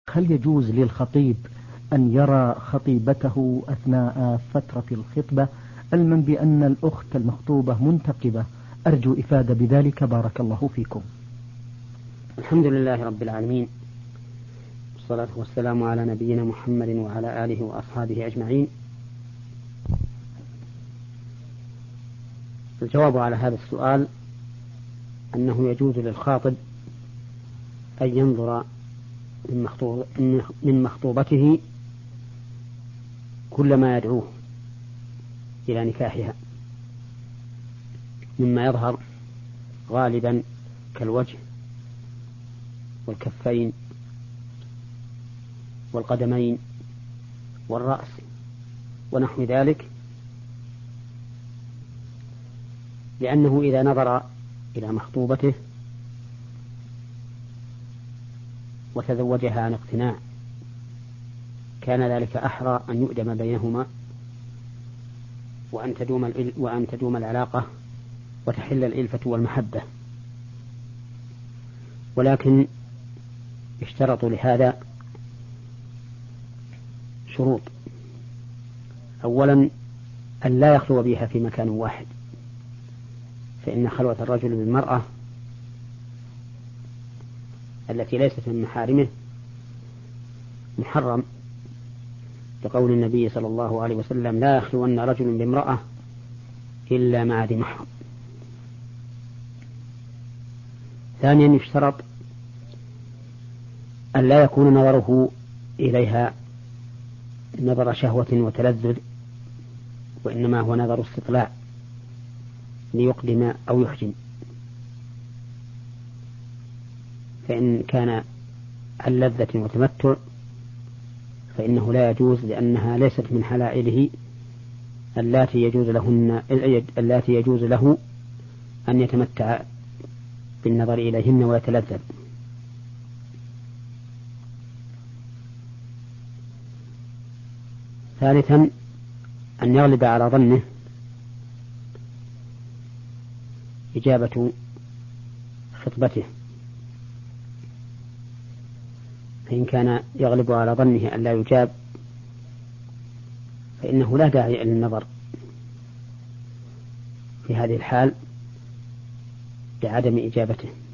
هل يجوز للخطيب أن يرى خطيبته أثناء فترة الخطبة، علما بأن الأخت المخطوبة منتقبة؟ أرجو إفادة بذلك، بارك الله فيكم. الحمد لله رب العالمين، والصلاة والسلام على نبينا محمد وعلى آله وأصحابه أجمعين. الجواب على هذا السؤال أنه يجوز للخاطب أن ينظر من مخطوبته كل ما يدعوه إلى نكاحها مما يظهر غالبا كالوجه والكفين والقدمين والرأس ونحو ذلك، لأنه إذا نظر إلى مخطوبته وتزوجها عن اقتناع كان ذلك أحرى أن يؤدم بينهما وأن تدوم العلاقة وتحل الإلفة والمحبة. ولكن اشترطوا لهذا شروط: أولا أن لا يخلو بها في مكان واحد، فإن خلوة الرجل بالمرأة التي ليست من محارمه محرم، لقول النبي صلى الله عليه وسلم: لا يخلون رجل بامرأة إلا مع ذي محرم. ثانيا يشترط أن لا يكون نظره إليها نظر شهوة وتلذذ، وإنما هو نظر استطلاع ليقدم أو يحجم. فإن كان عن لذة وتمتع فإنه لا يجوز، لأنها ليست من حلائله اللاتي يجوز له أن يتمتع بالنظر إليهن ويتلذذ. ثالثا أن يغلب على ظنه إجابة خطبته، فإن كان يغلب على ظنه أن لا يجاب فإنه لا داعي للنظر في هذه الحال لعدم إجابته.